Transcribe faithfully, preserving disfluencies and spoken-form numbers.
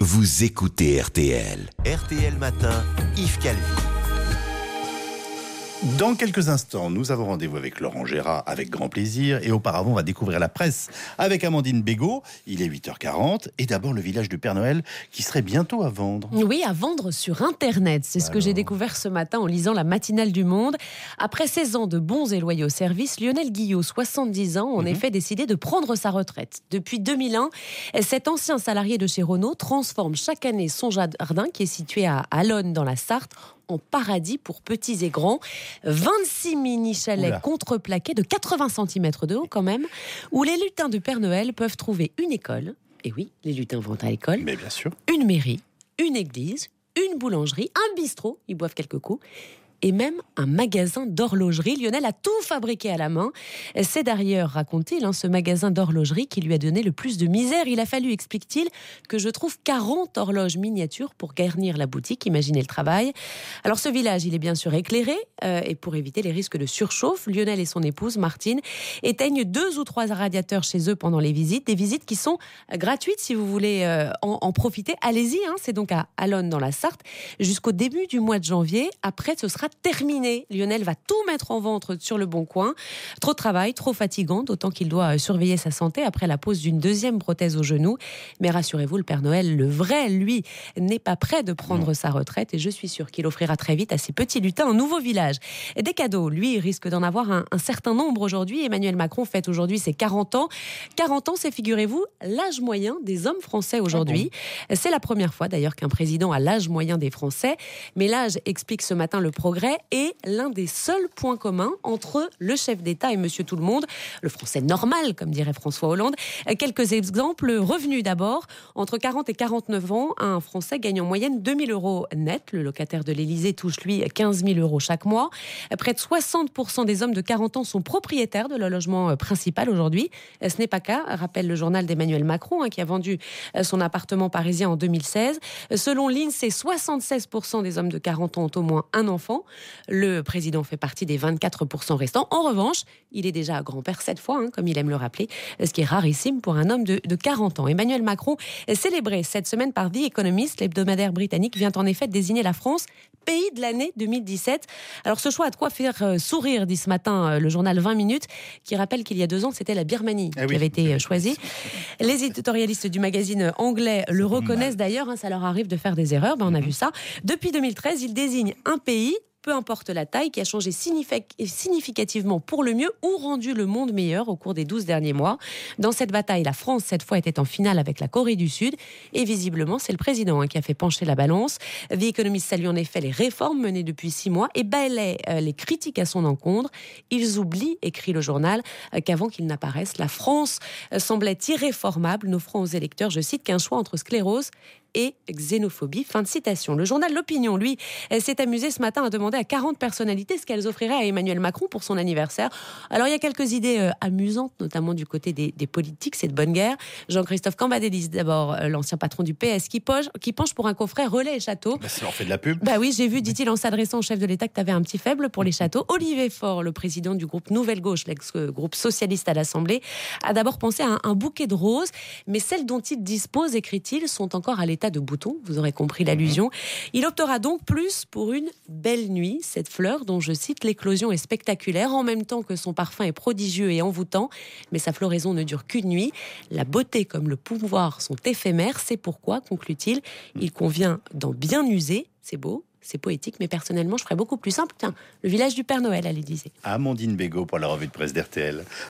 vous écoutez R T L. R T L Matin, Yves Calvi. Dans quelques instants, nous avons rendez-vous avec Laurent Gérard, avec grand plaisir. Et auparavant, on va découvrir la presse avec Amandine Bégaud. Il est huit heures quarante. Et d'abord, le village du Père Noël qui serait bientôt à vendre. Oui, à vendre sur Internet. C'est ce que j'ai découvert ce matin en lisant la matinale du Monde. Après seize ans de bons et loyaux services, Lionel Guillot, soixante-dix ans, en Mhm. effet décidé de prendre sa retraite. Depuis deux mille un, cet ancien salarié de chez Renault transforme chaque année son jardin, qui est situé à Allonne dans la Sarthe, en paradis pour petits et grands. vingt-six mini-chalets Oula. contreplaqués de quatre-vingts centimètres de haut quand même, où les lutins du Père Noël peuvent trouver une école. Et oui, les lutins vont à l'école. Mais bien sûr. Une mairie, une église, une boulangerie, un bistrot, ils boivent quelques coups, et même un magasin d'horlogerie. Lionel a tout fabriqué à la main. C'est d'ailleurs, raconte-t-il, hein, ce magasin d'horlogerie qui lui a donné le plus de misère. Il a fallu, explique-t-il, que je trouve quarante horloges miniatures pour garnir la boutique. Imaginez le travail. Alors ce village, il est bien sûr éclairé, euh, et pour éviter les risques de surchauffe, Lionel et son épouse, Martine, éteignent deux ou trois radiateurs chez eux pendant les visites. Des visites qui sont gratuites si vous voulez euh, en, en profiter. Allez-y, hein, c'est donc à Allonne dans la Sarthe jusqu'au début du mois de janvier. Après, ce sera terminé. Lionel va tout mettre en vente sur le Bon Coin. Trop de travail, trop fatigant, d'autant qu'il doit surveiller sa santé après la pose d'une deuxième prothèse au genou. Mais rassurez-vous, le Père Noël, le vrai, lui, n'est pas prêt de prendre sa retraite et je suis sûre qu'il offrira très vite à ses petits lutins un nouveau village. Et des cadeaux, lui, il risque d'en avoir un, un certain nombre aujourd'hui. Emmanuel Macron fête aujourd'hui ses quarante ans. quarante ans, c'est, figurez-vous, l'âge moyen des hommes français aujourd'hui. Ah bon. C'est la première fois d'ailleurs qu'un président a l'âge moyen des Français. Mais l'âge, explique ce matin le Progrès, est l'un des seuls points communs entre le chef d'État et Monsieur Tout-le-Monde, le français normal, comme dirait François Hollande. Quelques exemples. Revenus d'abord. Entre quarante et quarante-neuf ans, un Français gagne en moyenne deux mille euros net. Le locataire de l'Élysée touche, lui, quinze mille euros chaque mois. Près de soixante pour cent des hommes de quarante ans sont propriétaires de leur logement principal aujourd'hui. Ce n'est pas cas, rappelle le journal d'Emmanuel Macron, hein, qui a vendu son appartement parisien en deux mille seize. Selon l'INSEE, soixante-seize pour cent des hommes de quarante ans ont au moins un enfant. Le président fait partie des vingt-quatre pour cent restants. En revanche, il est déjà grand-père sept fois, hein, comme il aime le rappeler, ce qui est rarissime pour un homme de, de quarante ans. Emmanuel Macron est célébré cette semaine par The Economist. L'hebdomadaire britannique vient en effet de désigner la France pays de l'année deux mille dix-sept. Alors ce choix a de quoi faire sourire, dit ce matin le journal vingt minutes, qui rappelle qu'il y a deux ans, c'était la Birmanie ah qui oui. avait été choisie. Les éditorialistes du magazine anglais le reconnaissent d'ailleurs, hein, ça leur arrive de faire des erreurs, ben, on a vu ça. Depuis deux mille treize, ils désignent un pays, peu importe la taille, qui a changé significativement pour le mieux ou rendu le monde meilleur au cours des douze derniers mois. Dans cette bataille, la France, cette fois, était en finale avec la Corée du Sud. Et visiblement, c'est le président hein, qui a fait pencher la balance. The Economist salue en effet les réformes menées depuis six mois et balaie euh, les critiques à son encontre. Ils oublient, écrit le journal, euh, qu'avant qu'ils n'apparaissent, la France euh, semblait irréformable, n'offrant aux électeurs, je cite, qu'un choix entre sclérose et xénophobie. Fin de citation. Le journal L'Opinion, lui, s'est amusé ce matin à demander à quarante personnalités ce qu'elles offriraient à Emmanuel Macron pour son anniversaire. Alors, il y a quelques idées euh, amusantes, notamment du côté des, des politiques, c'est de bonne guerre. Jean-Christophe Cambadélis, d'abord, euh, l'ancien patron du P S, qui penche, qui penche pour un coffret relais et château. Bah, ça leur fait de la pub. Bah oui, j'ai vu, dit-il en s'adressant au chef de l'État, que tu avais un petit faible pour les châteaux. Olivier Faure, le président du groupe Nouvelle Gauche, l'ex-groupe socialiste à l'Assemblée, a d'abord pensé à un, un bouquet de roses, mais celles dont il dispose, écrit-il, sont encore à l'état de bouton. Vous aurez compris l'allusion. Il optera donc plus pour une belle nuit. Cette fleur dont, je cite, l'éclosion est spectaculaire en même temps que son parfum est prodigieux et envoûtant. Mais sa floraison ne dure qu'une nuit. La beauté comme le pouvoir sont éphémères. C'est pourquoi, conclut-il, il convient d'en bien user. C'est beau, c'est poétique, mais personnellement, je ferais beaucoup plus simple. Tiens, le village du Père Noël à l'Élysée. Amandine Bégaud pour la revue de presse d'R T L.